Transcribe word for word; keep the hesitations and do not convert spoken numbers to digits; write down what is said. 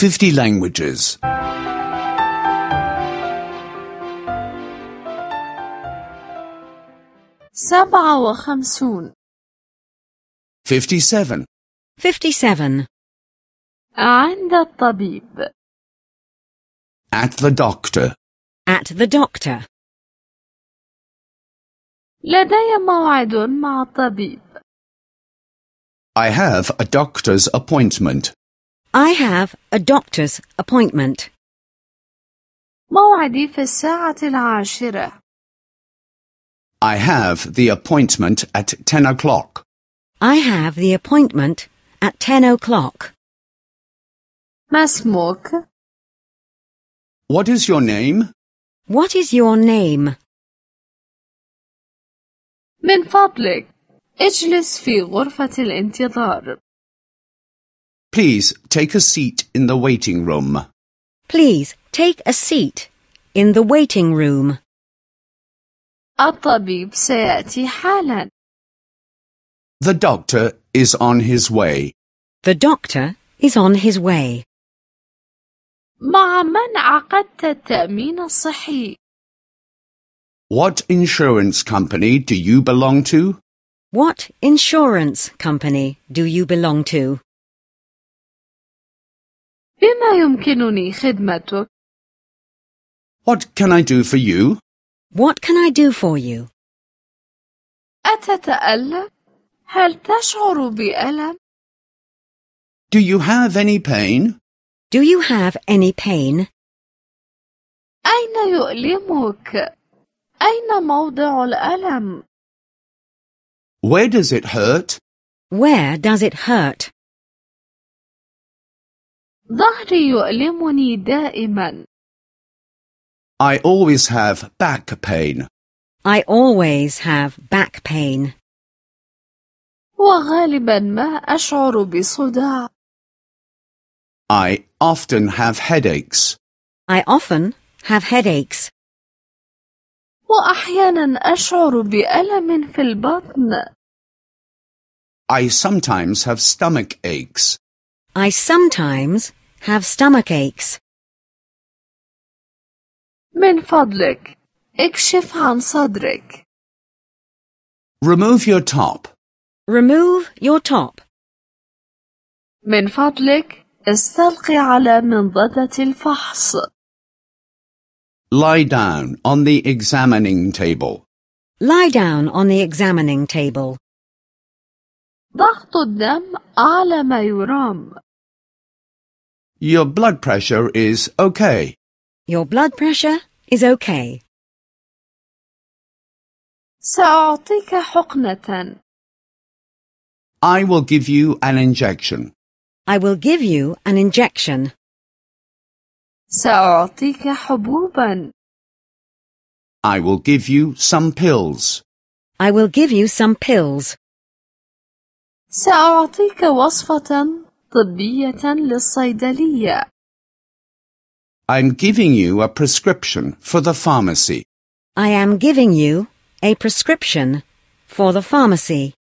fifty languages. سبعة وخمسون. fifty-seven. fifty-seven. عند الطبيب. At the doctor. At the doctor. لدي موعد مع الطبيب. I have a doctor's appointment. I have a doctor's appointment. موعدي في الساعة العاشرة. I have the appointment at ten o'clock. I have the appointment at ten o'clock. ما اسمك؟ What is your name? What is your name? من فضلك اجلس في غرفة الانتظار. Please take a seat in the waiting room. Please take a seat in the waiting room. الطبيب سيأتي حالا. The doctor is on his way. The doctor is on his way. مع من عقدت التأمين الصحي؟ What insurance company do you belong to? What insurance company do you belong to? بما يمكنني خدمتك؟ What can I do for you? What can I do for you? أتتألم؟ هل تشعر بألم؟ Do you have any pain? Do you have any pain? أين يؤلمك؟ أين موضع الألم؟ Where does it hurt? Where does it hurt? ظهري يؤلمني دائما. I always have back pain. I always have back pain. وغالبا ما أشعر بصداع. I often have headaches. I often have headaches. وأحيانا أشعر بألم في البطن. I sometimes have stomach aches. I sometimes have stomach aches. من فضلك اكشف عن صدرك. Remove your top. Remove your top. من فضلك استلقي على منضدة الفحص. Lie down on the examining table. Lie down on the examining table. ضغط الدم أعلى ما يرام. Your blood pressure is okay. Your blood pressure is okay. سأعطيك حقنة. I will give you an injection. I will give you an injection. سأعطيك حبوبا. I will give you some pills. I will give you some pills. سأعطيك وصفة طبية للصيدلية. I'm giving you a prescription for the pharmacy. I am giving you a prescription for the pharmacy.